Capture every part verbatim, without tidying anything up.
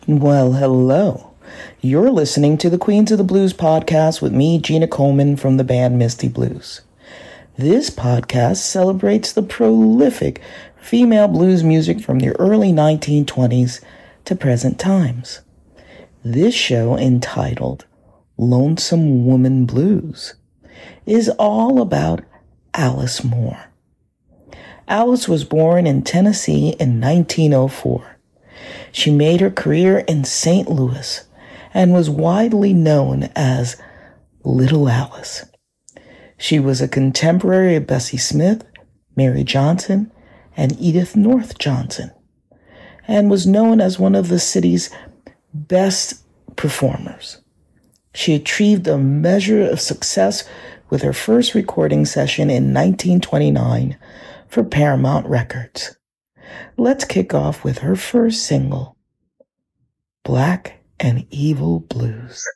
Well, hello. You're listening to the Queens of the Blues podcast with me, Gina Coleman, from the band Misty Blues. This podcast celebrates the prolific female blues music from the early nineteen twenties to present times. This show, entitled Lonesome Woman Blues, is all about Alice Moore. Alice was born in Tennessee in nineteen oh four. She made her career in Saint Louis and was widely known as Little Alice. She was a contemporary of Bessie Smith, Mary Johnson, and Edith North Johnson, and was known as one of the city's best performers. She achieved a measure of success with her first recording session in nineteen twenty-nine for Paramount Records. Let's kick off with her first single, Black and Evil Blues.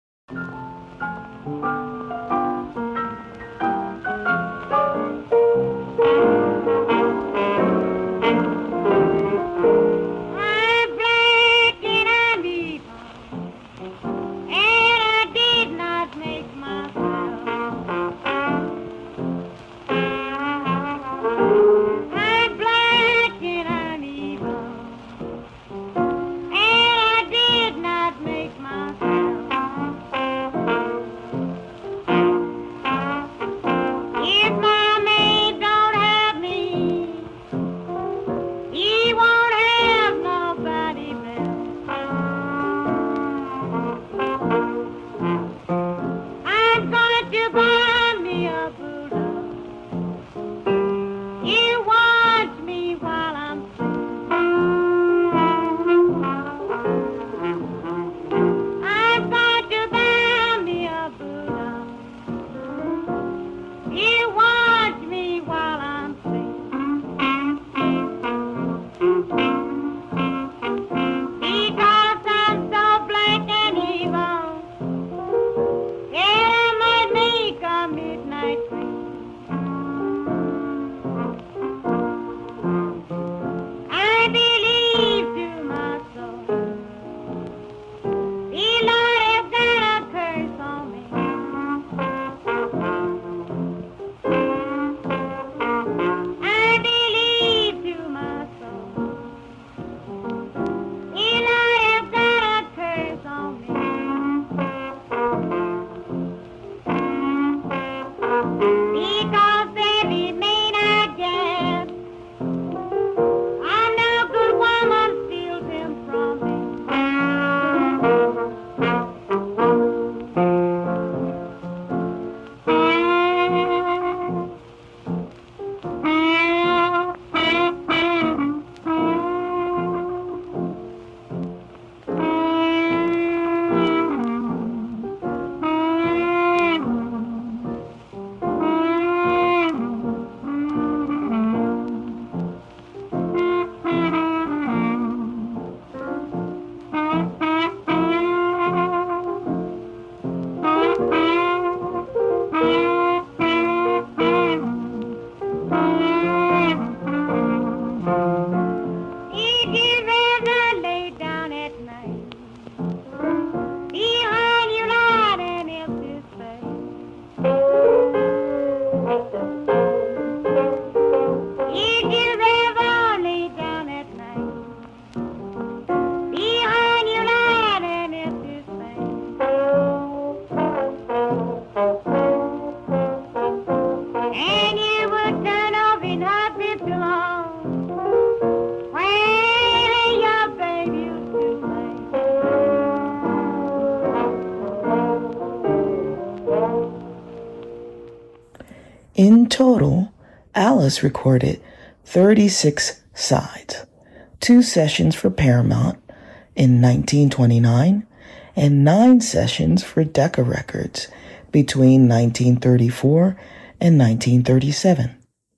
In total, Alice recorded thirty-six sides, two sessions for Paramount in nineteen twenty-nine, and nine sessions for Decca Records between nineteen thirty-four and nineteen thirty-seven.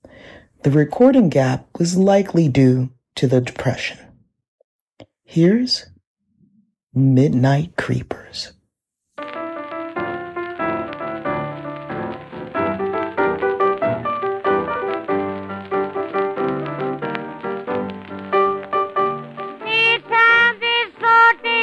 The recording gap was likely due to the Depression. Here's Midnight Creepers. It's time this sorting.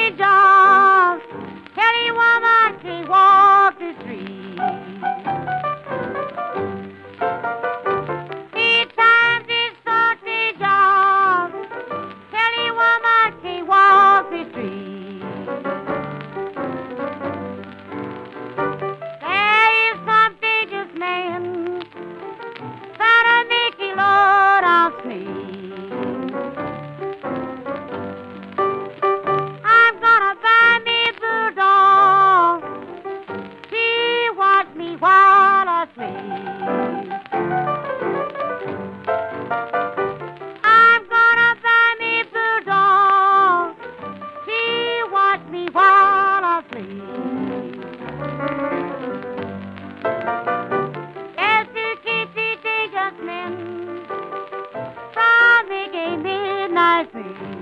As to keep the dangerous men from making midnight free.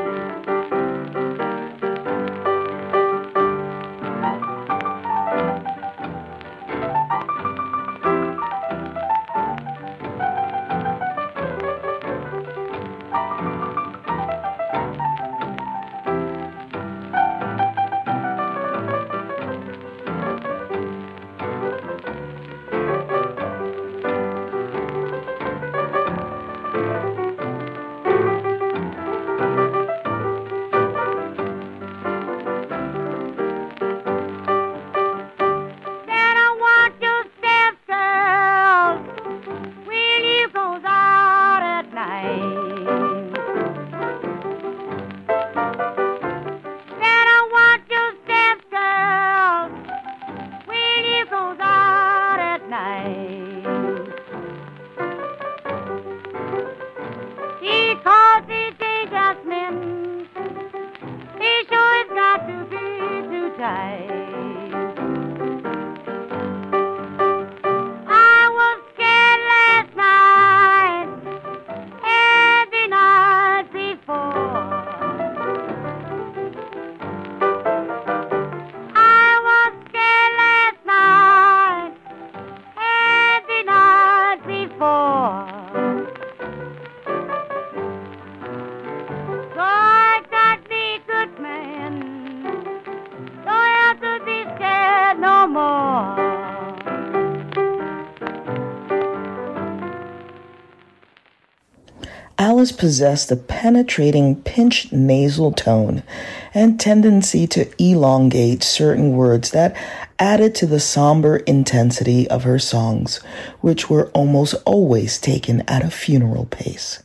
Alice possessed a penetrating, pinched nasal tone and tendency to elongate certain words that added to the somber intensity of her songs, which were almost always taken at a funeral pace.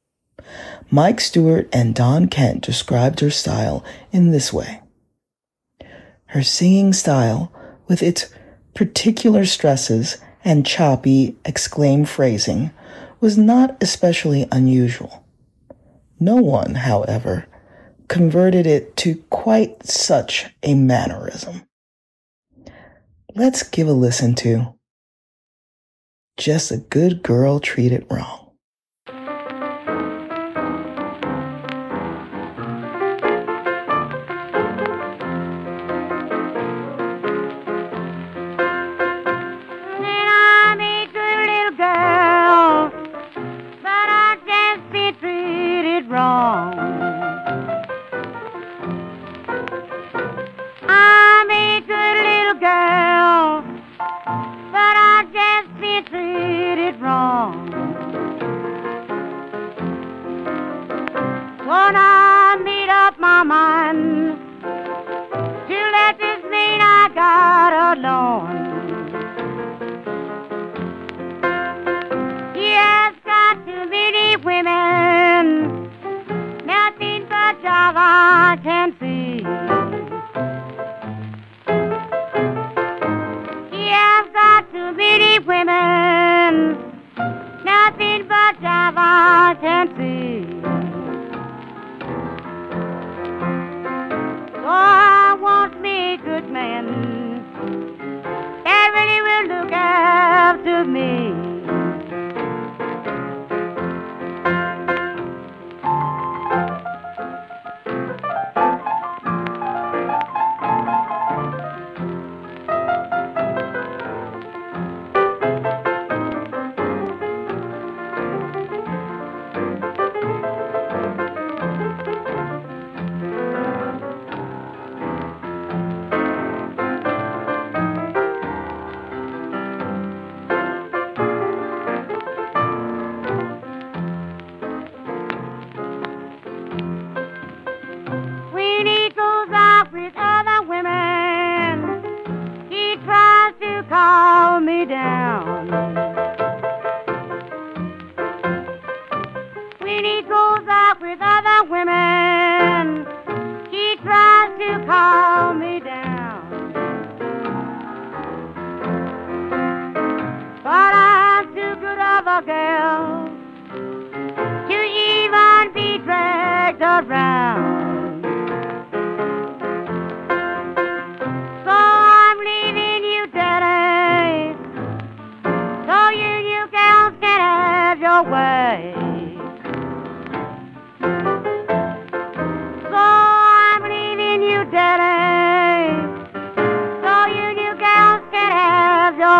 Mike Stewart and Don Kent described her style in this way. Her singing style, with its particular stresses and choppy exclaim phrasing, was not especially unusual. No one, however, converted it to quite such a mannerism. Let's give a listen to Just a Good Girl Treated Wrong. Gonna meet up my mind to let this mean I got alone. He has got too many women, nothing but job I can see. He has got too many women, nothing but job I can see. Oh, I want me a good man that really will look after me. With other women, he tries to calm me down. When he goes out with other women, he tries to calm me down. But I'm too good of a girl to even be dragged around. So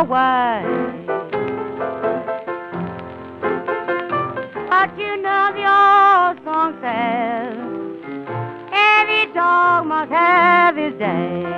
way. But you know the old song says, every dog must have his day.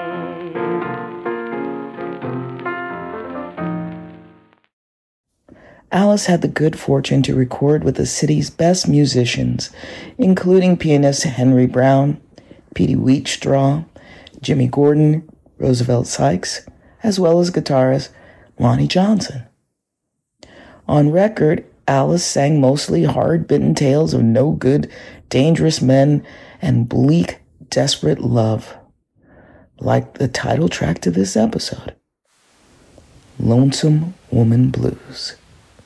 Alice had the good fortune to record with the city's best musicians, including pianist Henry Brown, Petey Wheatstraw, Jimmy Gordon, Roosevelt Sykes, as well as guitarist Lonnie Johnson. On record, Alice sang mostly hard-bitten tales of no good, dangerous men and bleak, desperate love, like the title track to this episode, Lonesome Woman Blues.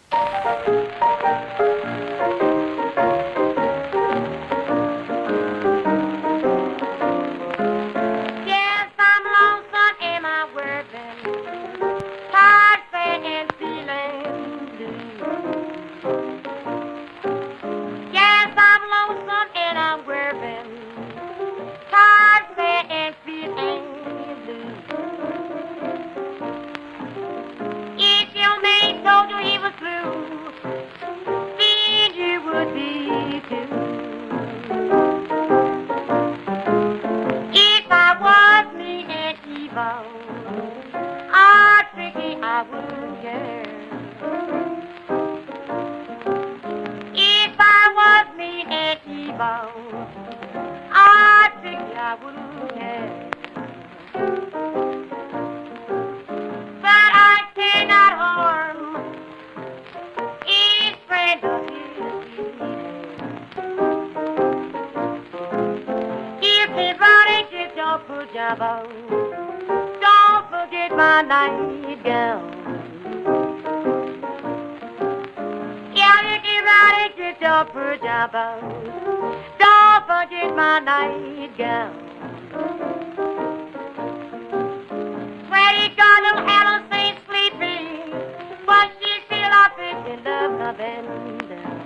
Don't forget my nightgown. Yeah, you keep riding with your pajamas. Don't forget my nightgown. Sweaty God, little Alice ain't sleeping, but she's still up in love, loving down.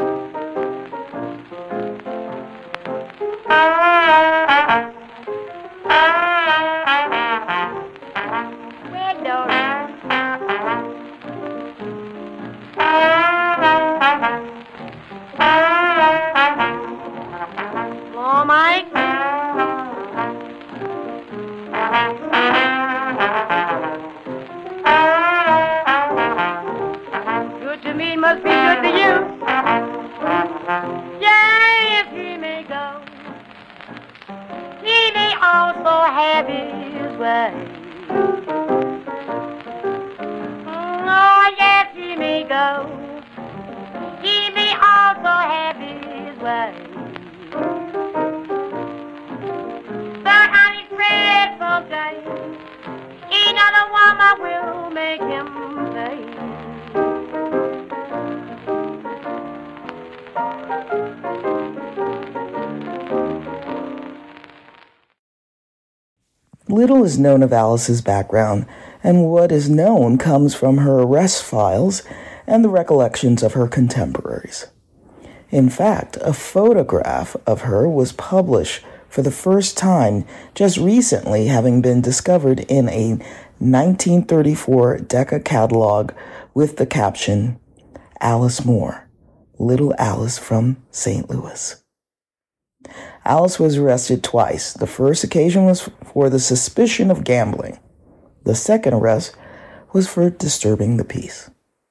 Little is known of Alice's background, and what is known comes from her arrest files and the recollections of her contemporaries. In fact, a photograph of her was published for the first time just recently, having been discovered in a nineteen thirty-four Decca catalog with the caption, Alice Moore, Little Alice from Saint Louis. Alice was arrested twice. The first occasion was for the suspicion of gambling. The second arrest was for disturbing the peace.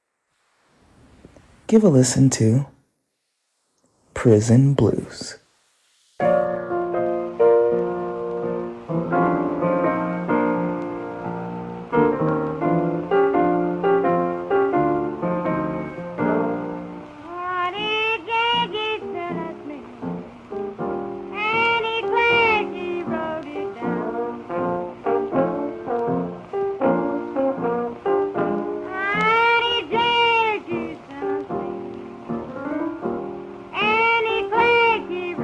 Give a listen to Prison Blues. Keep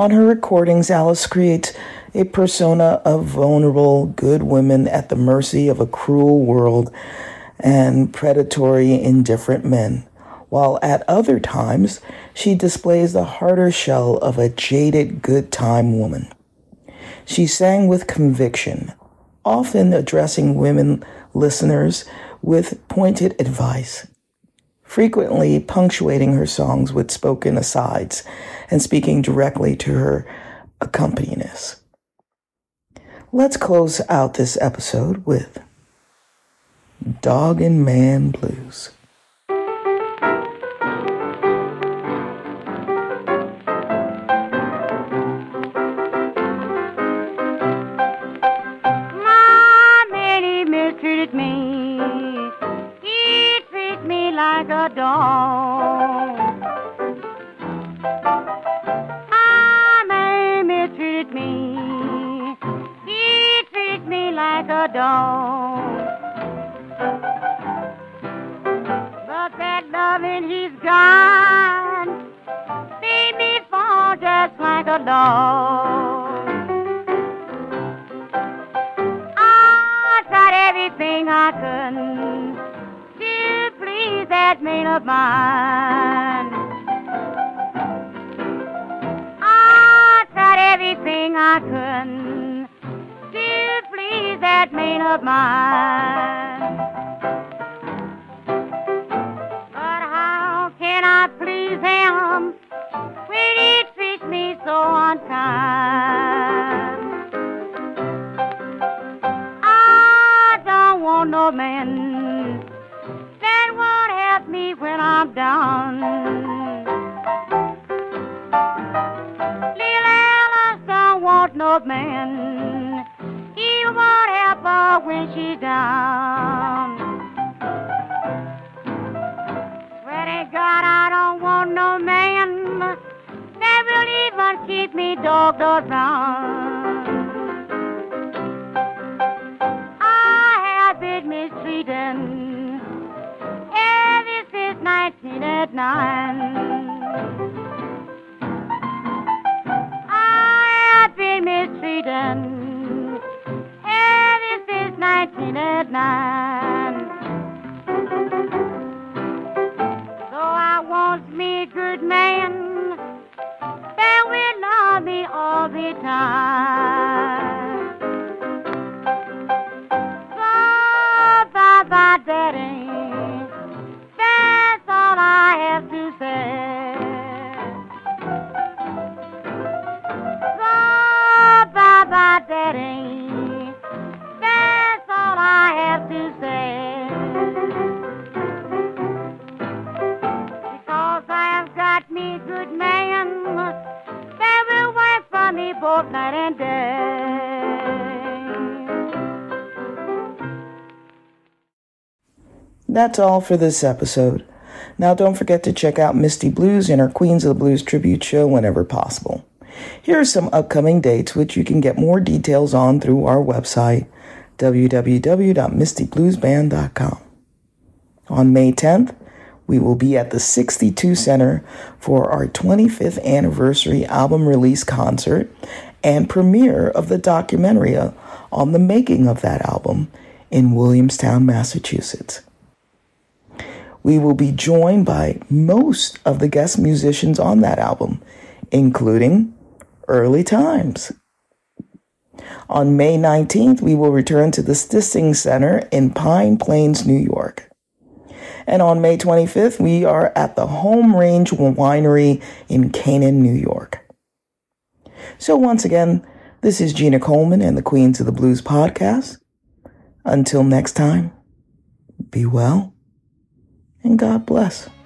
On her recordings, Alice creates a persona of vulnerable, good women at the mercy of a cruel world and predatory, indifferent men, while at other times she displays the harder shell of a jaded, good-time woman. She sang with conviction, often addressing women listeners with pointed advice, frequently punctuating her songs with spoken asides and speaking directly to her accompanist. Let's close out this episode with Dog and Man Blues. Like a dog, my man mistreated me. He treats me like a dog. But that loving he's got made me fall just like a dog. I tried everything I could that man of mine. I tried everything I could to please that man of mine. But how can I please him when he treats me so unkind? I don't want no man help me when I'm down. Little Alice don't want no man. He won't help her when she's down. Well, thank God I don't want no man that will even keep me dogged around. I have been mistreated nineteen oh nine. I have been mistreated ever since nineteen oh nine. So I want me a good man that will love me all the time. So bye-bye, Daddy. I have to say, so bye-bye, Daddy, that's all I have to say, because I have got me a good man that will work for me both night and day. That's all for this episode. Now, don't forget to check out Misty Blues and her Queens of the Blues tribute show whenever possible. Here are some upcoming dates, which you can get more details on through our website, w w w dot misty blues band dot com. On May tenth, we will be at the sixty-two Center for our twenty-fifth anniversary album release concert and premiere of the documentary on the making of that album in Williamstown, Massachusetts. We will be joined by most of the guest musicians on that album, including Early Times. On May nineteenth, we will return to the Stissing Center in Pine Plains, New York. And on May twenty-fifth, we are at the Home Range Winery in Canaan, New York. So once again, this is Gina Coleman and the Queens of the Blues podcast. Until next time, be well. And God bless.